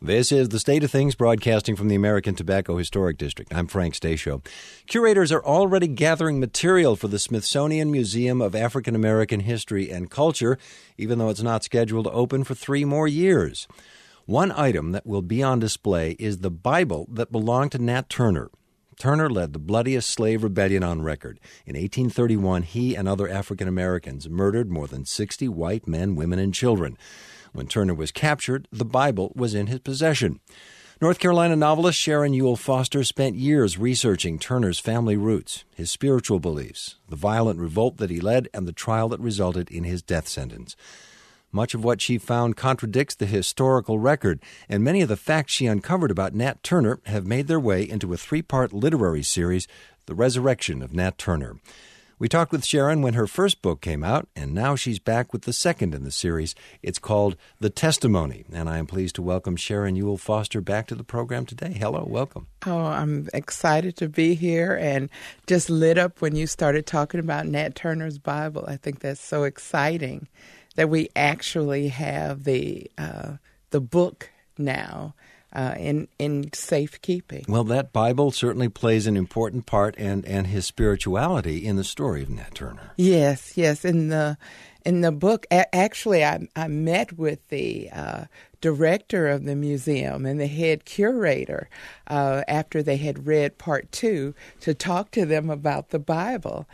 This is The State of Things, broadcasting from the American Tobacco Historic District. I'm Frank Stasio. Curators are already gathering material for the Smithsonian Museum of African American History and Culture, even though it's not scheduled to open for 3 more years. One item that will be on display is the Bible that belonged to Nat Turner. Turner led the bloodiest slave rebellion on record. In 1831, he and other African Americans murdered more than 60 white men, women, and children. When Turner was captured, the Bible was in his possession. North Carolina novelist Sharon Ewell Foster spent years researching Turner's family roots, his spiritual beliefs, the violent revolt that he led, and the trial that resulted in his death sentence. Much of what she found contradicts the historical record, and many of the facts she uncovered about Nat Turner have made their way into a 3-part literary series, The Resurrection of Nat Turner. We talked with Sharon when her first book came out, and now she's back with the second in the series. It's called The Testimony, and I am pleased to welcome Sharon Ewell Foster back to the program today. Hello, welcome. Oh, I'm excited to be here and just lit up when you started talking about Nat Turner's Bible. I think that's so exciting that we actually have the book now. In safekeeping. Well, that Bible certainly plays an important part, and his spirituality in the story of Nat Turner. Yes. In the book, actually, I met with the director of the museum and the head curator after they had read part 2 to talk to them about the Bible,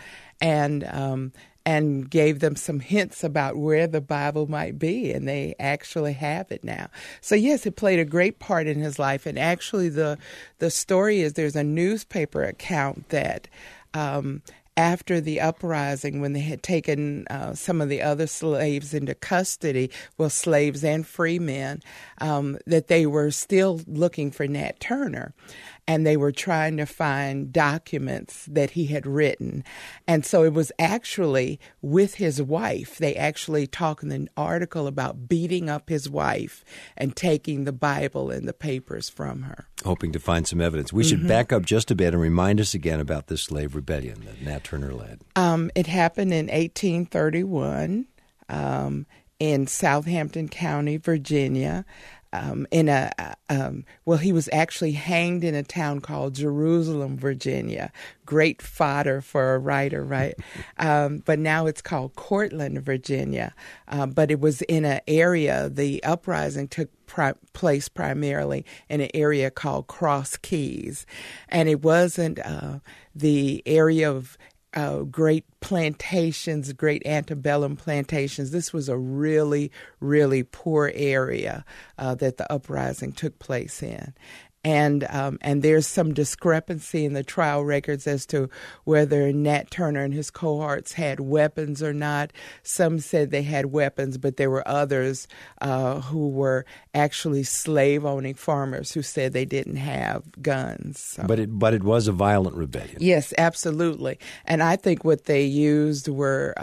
and gave them some hints about where the Bible might be, and they actually have it now. So, yes, it played a great part in his life, and actually the story is there's a newspaper account that after the uprising, when they had taken some of the other slaves into custody, well, slaves and free men, that they were still looking for Nat Turner. And they were trying to find documents that he had written. And so it was actually with his wife. They actually talk in an article about beating up his wife and taking the Bible and the papers from her. Hoping to find some evidence. We should back up just a bit and remind us again about this slave rebellion that Nat Turner led. It happened in 1831 in Southampton County, Virginia. He was actually hanged in a town called Jerusalem, Virginia. Great fodder for a writer, right? But now it's called Cortland, Virginia. But it was in an area, the uprising took place primarily in an area called Cross Keys. And it wasn't the area of great plantations, great antebellum plantations. This was a really, really poor area that the uprising took place in. And there's some discrepancy in the trial records as to whether Nat Turner and his cohorts had weapons or not. Some said they had weapons, but there were others who were actually slave-owning farmers who said they didn't have guns. So. But it was a violent rebellion. Yes, absolutely. And I think what they used were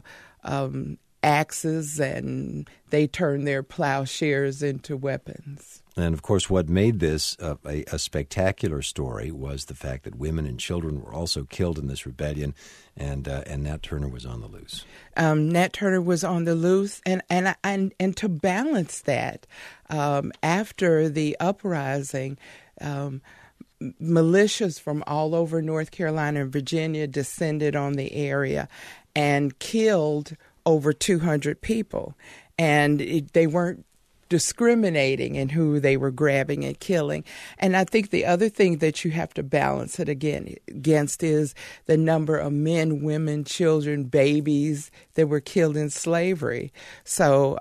axes, and they turned their plowshares into weapons. And, of course, what made this a spectacular story was the fact that women and children were also killed in this rebellion, and Nat Turner was on the loose. Nat Turner was on the loose, and to balance that, after the uprising, militias from all over North Carolina and Virginia descended on the area and killed over 200 people. And they weren't discriminating in who they were grabbing and killing. And I think the other thing that you have to balance it against is the number of men, women, children, babies that were killed in slavery. So,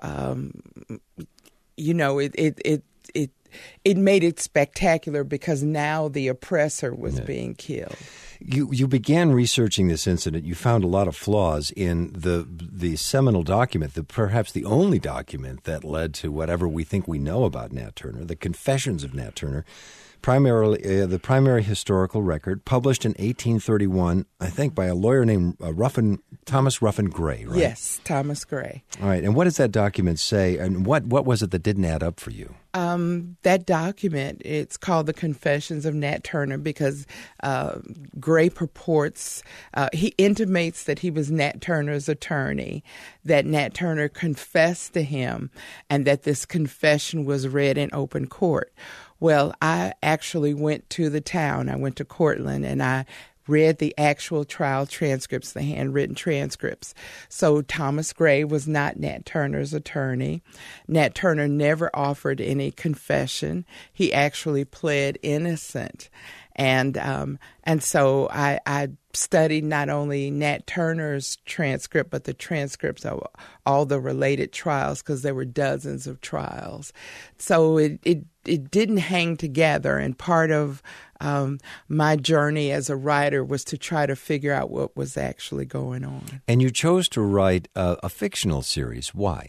it made it spectacular because now the oppressor was being killed. You began researching this incident. You found a lot of flaws in the seminal document, perhaps the only document that led to whatever we think we know about Nat Turner, the Confessions of Nat Turner. Primarily, the primary historical record, published in 1831, I think, by a lawyer named Thomas Ruffin Gray, right? Yes, Thomas Gray. All right. And what does that document say, and what was it that didn't add up for you? that document, it's called The Confessions of Nat Turner because Gray purports, he intimates that he was Nat Turner's attorney, that Nat Turner confessed to him, and that this confession was read in open court. Well, I actually went to the town. I went to Cortland, and I read the actual trial transcripts, the handwritten transcripts. So Thomas Gray was not Nat Turner's attorney. Nat Turner never offered any confession. He actually pled innocent. And so I studied not only Nat Turner's transcript, but the transcripts of all the related trials, because there were dozens of trials. So it didn't hang together. And part of my journey as a writer was to try to figure out what was actually going on. And you chose to write a fictional series. Why?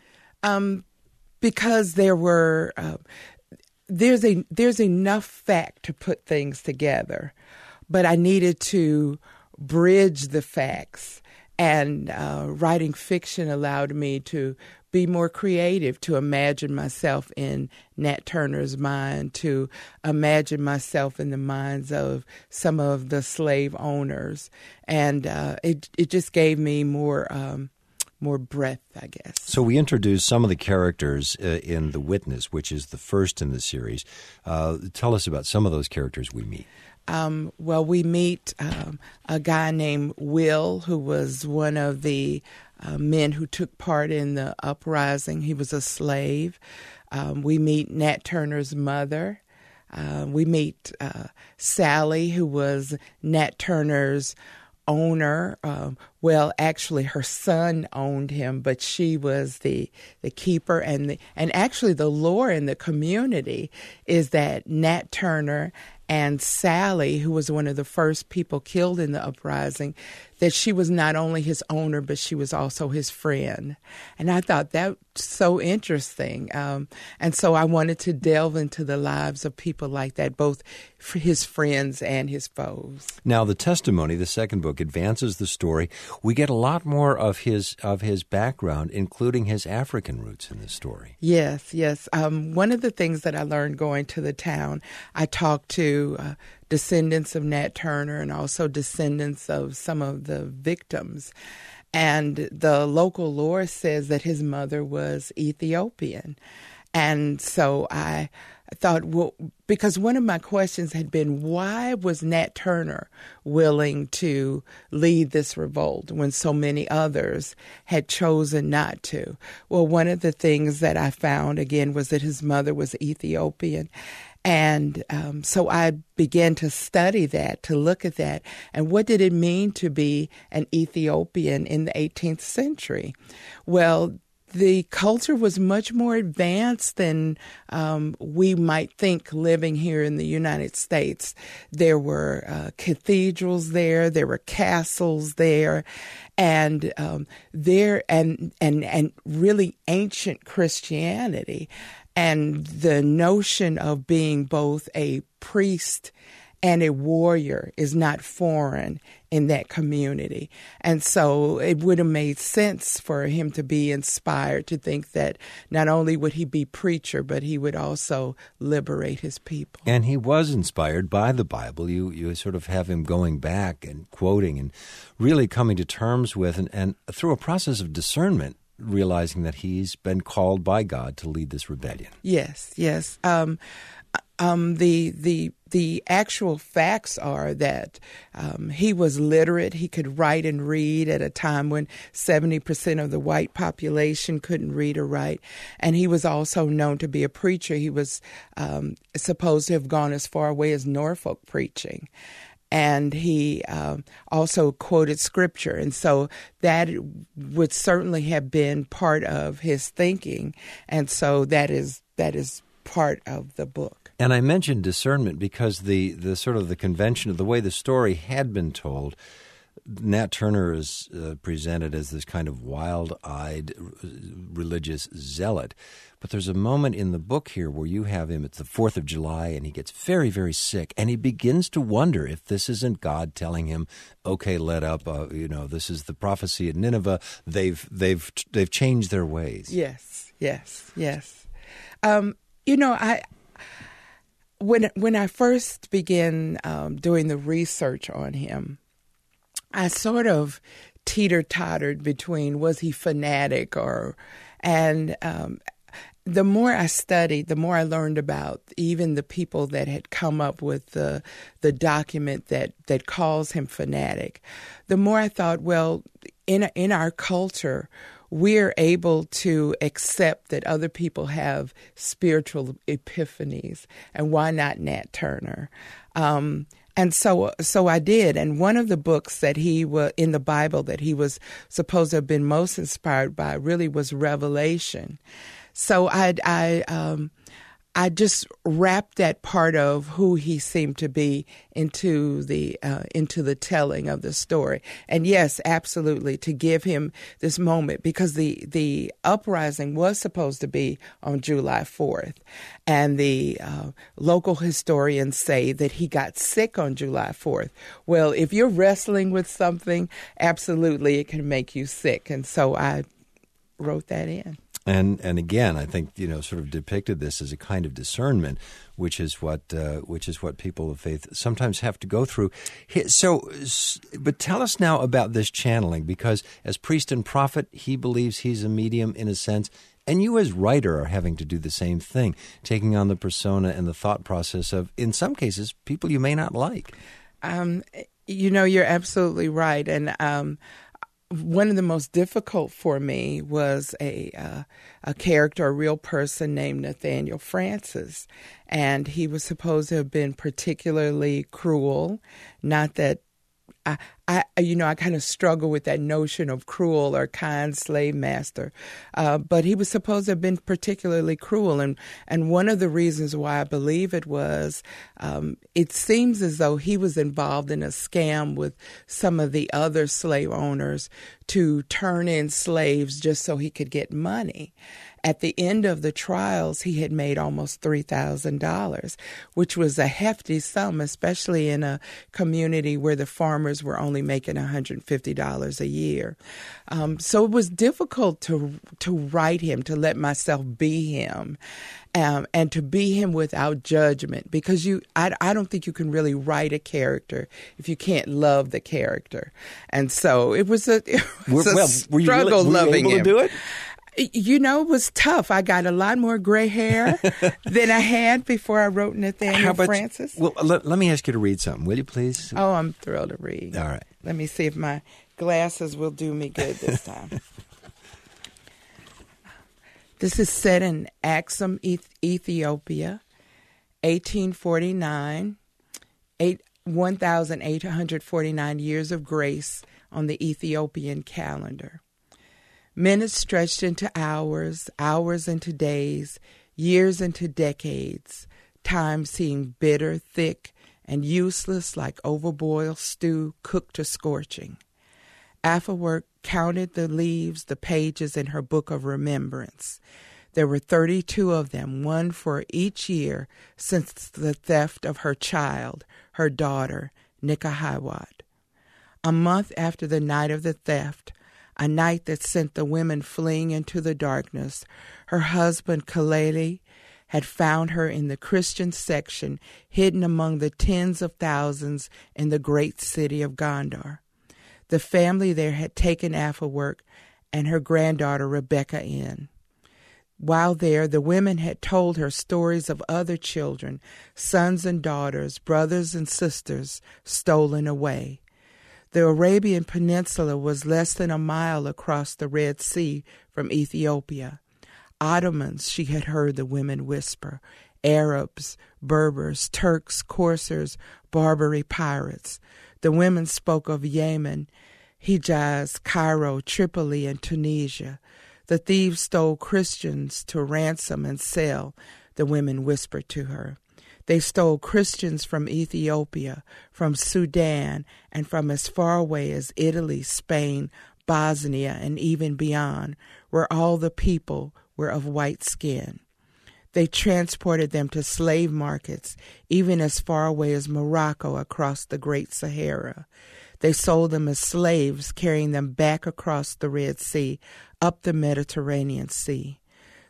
Because there were... There's enough fact to put things together, but I needed to bridge the facts, and writing fiction allowed me to be more creative, to imagine myself in Nat Turner's mind, to imagine myself in the minds of some of the slave owners, and it just gave me more breadth, I guess. So we introduced some of the characters in The Witness, which is the first in the series. Tell us about some of those characters we meet. Well, we meet a guy named Will, who was one of the men who took part in the uprising. He was a slave. We meet Nat Turner's mother. We meet Sally, who was Nat Turner's owner. Well, actually, her son owned him, but she was the keeper. And actually, the lore in the community is that Nat Turner and Sally, who was one of the first people killed in the uprising, that she was not only his owner, but she was also his friend. And I thought that was so interesting. And so I wanted to delve into the lives of people like that, both for his friends and his foes. Now, The Testimony, the second book, advances the story. We get a lot more of his background, including his African roots in the story. Yes. One of the things that I learned going to the town, I talked to descendants of Nat Turner and also descendants of some of the victims. And the local lore says that his mother was Ethiopian. And so I thought, well, because one of my questions had been, why was Nat Turner willing to lead this revolt when so many others had chosen not to? Well, one of the things that I found, again, was that his mother was Ethiopian. And so I began to study that, to look at that. And what did it mean to be an Ethiopian in the 18th century? Well, the culture was much more advanced than we might think living here in the United States. There were cathedrals there, there were castles there, and really ancient Christianity. And the notion of being both a priest and a warrior is not foreign in that community. And so it would have made sense for him to be inspired to think that not only would he be preacher, but he would also liberate his people. And he was inspired by the Bible. You sort of have him going back and quoting and really coming to terms with, and through a process of discernment, realizing that he's been called by God to lead this rebellion. Yes. The actual facts are that he was literate. He could write and read at a time when 70% of the white population couldn't read or write. And he was also known to be a preacher. He was supposed to have gone as far away as Norfolk preaching. And he also quoted scripture. And so that would certainly have been part of his thinking. And so that is part of the book. And I mentioned discernment because the sort of the convention of the way the story had been told, Nat Turner is presented as this kind of wild-eyed religious zealot. But there's a moment in the book here where you have him, it's the 4th of July, and he gets very, very sick. And he begins to wonder if this isn't God telling him, okay, let up, this is the prophecy at Nineveh. They've changed their ways. Yes. when I first began doing the research on him, I sort of teeter-tottered between was he fanatic and the more I studied, the more I learned about even the people that had come up with the document that calls him fanatic. The more I thought, well, in our culture, we're able to accept that other people have spiritual epiphanies, and why not Nat Turner? And so I did. And one of the books that he was in the Bible that he was supposed to have been most inspired by really was Revelation. So I just wrapped that part of who he seemed to be into the telling of the story. And yes, absolutely, to give him this moment, because the uprising was supposed to be on July 4th. And the local historians say that he got sick on July 4th. Well, if you're wrestling with something, absolutely, it can make you sick. And so I wrote that in. And again, I think, sort of depicted this as a kind of discernment, which is what people of faith sometimes have to go through. So, but tell us now about this channeling, because as priest and prophet, he believes he's a medium in a sense, and you as writer are having to do the same thing, taking on the persona and the thought process of, in some cases, people you may not like. You're absolutely right, and one of the most difficult for me was a character, a real person named Nathaniel Francis, and he was supposed to have been particularly cruel. Not that I kind of struggle with that notion of cruel or kind slave master, but he was supposed to have been particularly cruel, and one of the reasons why I believe it was, it seems as though he was involved in a scam with some of the other slave owners to turn in slaves just so he could get money. At the end of the trials, he had made almost $3,000, which was a hefty sum, especially in a community where the farmers were only making $150 a year. So it was difficult to write him, to let myself be him, and to be him without judgment, because I don't think you can really write a character if you can't love the character. And so it was a struggle loving him. Were you able to do it? It was tough. I got a lot more gray hair than I had before I wrote Nathaniel Francis. Well, let me ask you to read something, will you please? Oh, I'm thrilled to read. All right. Let me see if my glasses will do me good this time. This is set in Axum, Ethiopia, 1849, 1,849 years of grace on the Ethiopian calendar. Minutes stretched into hours, hours into days, years into decades, time seemed bitter, thick, and useless like overboiled stew cooked to scorching. Afterward counted the leaves, the pages in her book of remembrance. There were 32 of them, one for each year since the theft of her child, her daughter, Nikahawat. A month after the night of the theft, a night that sent the women fleeing into the darkness, her husband, Kalele, had found her in the Christian section, hidden among the tens of thousands in the great city of Gondar. The family there had taken Afewerk and her granddaughter Rebecca in. While there, the women had told her stories of other children, sons and daughters, brothers and sisters, stolen away. The Arabian Peninsula was less than a mile across the Red Sea from Ethiopia. Ottomans, she had heard the women whisper, Arabs, Berbers, Turks, coursers, Barbary pirates. The women spoke of Yemen, Hijaz, Cairo, Tripoli, and Tunisia. The thieves stole Christians to ransom and sell, the women whispered to her. They stole Christians from Ethiopia, from Sudan, and from as far away as Italy, Spain, Bosnia, and even beyond, where all the people were of white skin. They transported them to slave markets, even as far away as Morocco across the Great Sahara. They sold them as slaves, carrying them back across the Red Sea, up the Mediterranean Sea.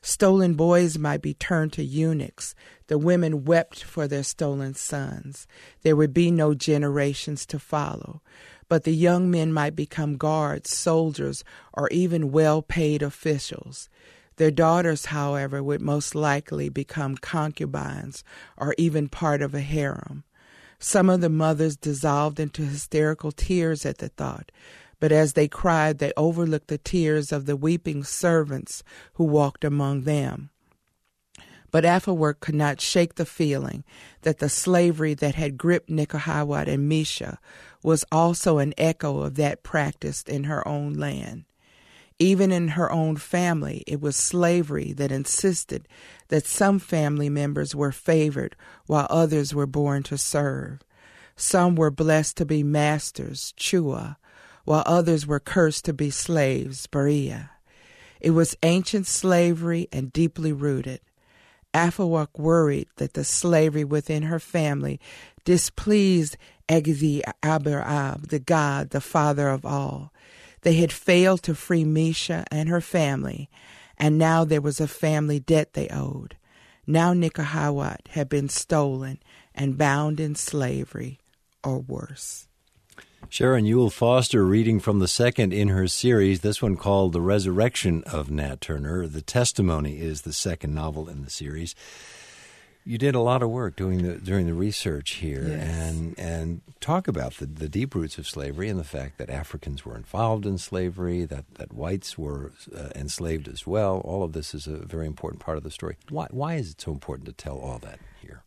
Stolen boys might be turned to eunuchs. The women wept for their stolen sons. There would be no generations to follow. But the young men might become guards, soldiers, or even well-paid officials. Their daughters, however, would most likely become concubines or even part of a harem. Some of the mothers dissolved into hysterical tears at the thought, but as they cried, they overlooked the tears of the weeping servants who walked among them. But Afewerk could not shake the feeling that the slavery that had gripped Nekahawat and Misha was also an echo of that practiced in her own land. Even in her own family, it was slavery that insisted that some family members were favored while others were born to serve. Some were blessed to be masters, chua, while others were cursed to be slaves, baria. It was ancient slavery and deeply rooted. Afewerk worried that the slavery within her family displeased Egzi Aber-Ab, the god, the father of all. They had failed to free Misha and her family, and now there was a family debt they owed. Now Nekahawat had been stolen and bound in slavery, or worse. Sharon Ewell Foster reading from the second in her series, this one called The Resurrection of Nat Turner. The Testimony is the second novel in the series. You did a lot of work during the research here, yes. and talk about the deep roots of slavery and the fact that Africans were involved in slavery, that whites were enslaved as well. All of this is a very important part of the story. Why is it so important to tell all that here?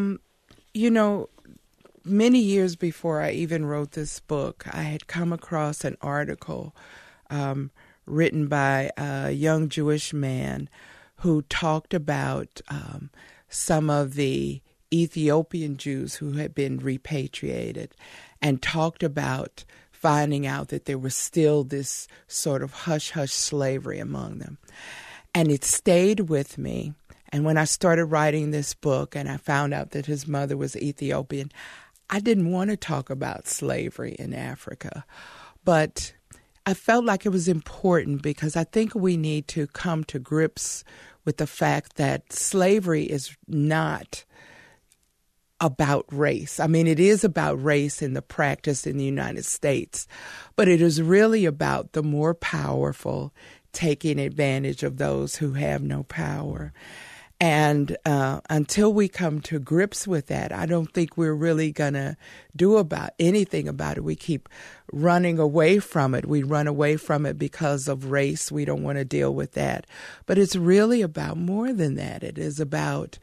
Many years before I even wrote this book, I had come across an article written by a young Jewish man who talked about some of the Ethiopian Jews who had been repatriated, and talked about finding out that there was still this sort of hush-hush slavery among them. And it stayed with me. And when I started writing this book and I found out that his mother was Ethiopian, I didn't want to talk about slavery in Africa. But I felt like it was important because I think we need to come to grips with the fact that slavery is not about race. I mean, it is about race in the practice in the United States, but it is really about the more powerful taking advantage of those who have no power. And until we come to grips with that, I don't think we're really going to do anything about it. We keep running away from it. We run away from it because of race. We don't want to deal with that. But it's really about more than that. It is about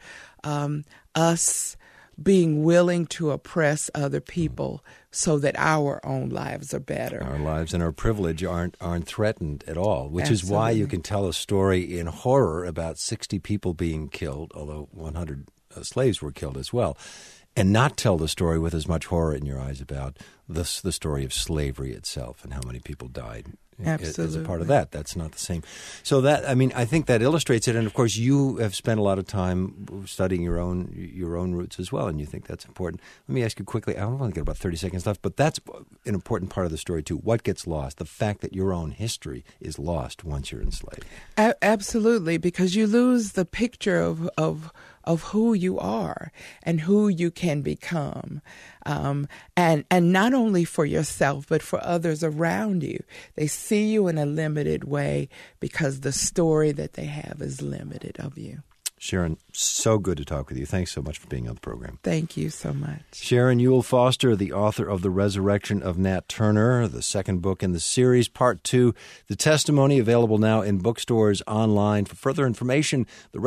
us being willing to oppress other people so that our own lives are better. Our lives and our privilege aren't threatened at all, which Absolutely. is why you can tell a story in horror about 60 people being killed, although 100 slaves were killed as well, and not tell the story with as much horror in your eyes about the story of slavery itself and how many people died. Absolutely. As a part of that. That's not the same. So I think that illustrates it. And of course, you have spent a lot of time studying your own roots as well, and you think that's important. Let me ask you quickly. I've only got about 30 seconds left, but that's an important part of the story too. What gets lost? The fact that your own history is lost once you're enslaved. Absolutely, because you lose the picture of who you are and who you can become. And not only for yourself, but for others around you. They see you in a limited way because the story that they have is limited of you. Sharon, so good to talk with you. Thanks so much for being on the program. Thank you so much. Sharon Ewell Foster, the author of The Resurrection of Nat Turner, the second book in the series, Part 2, The Testimony, available now in bookstores, online. For further information,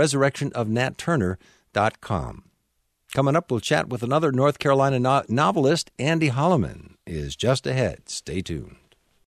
theresurrectionofnatturner.com. Coming up, we'll chat with another North Carolina novelist. Andy Holloman is just ahead. Stay tuned.